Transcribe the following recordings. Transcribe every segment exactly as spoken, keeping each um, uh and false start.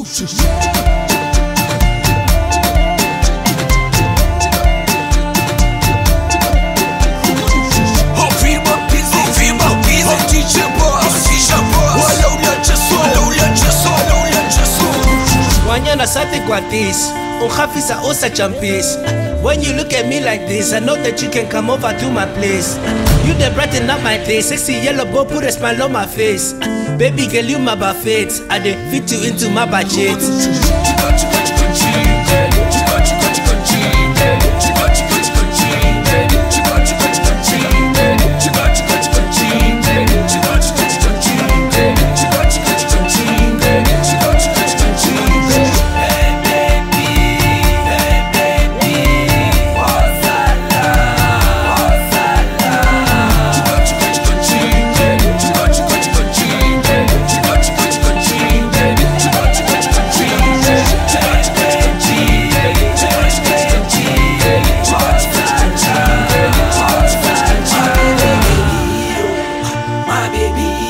Wanyana sati kwa this, ukhafisa osa champis. When you look at me like this, I know that you can come over to my place. You the brighten up my day, sexy yellow boy, put a smile on my face. Baby girl, you my buffet, I dey fit you into my budget.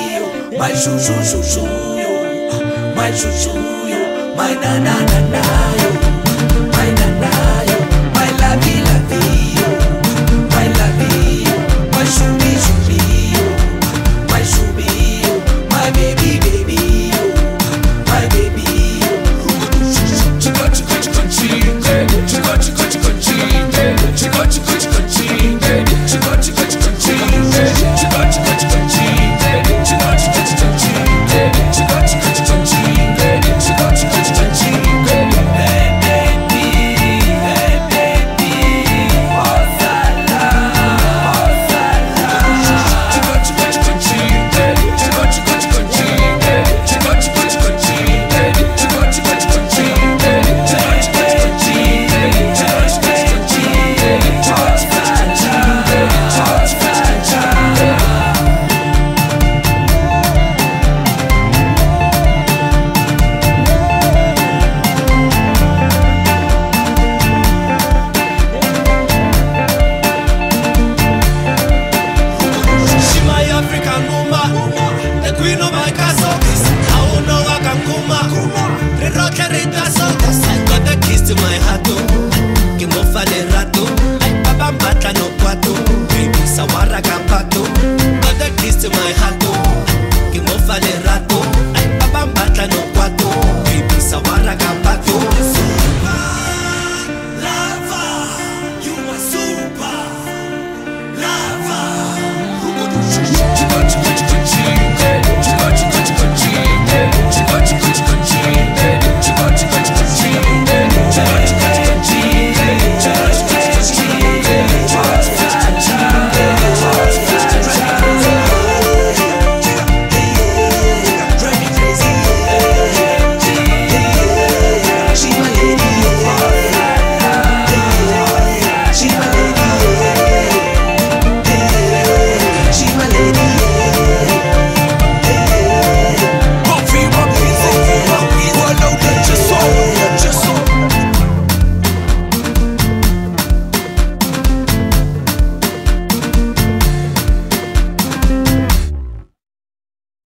My choo choo choo choo yo, my choo choo yo, my na na na na.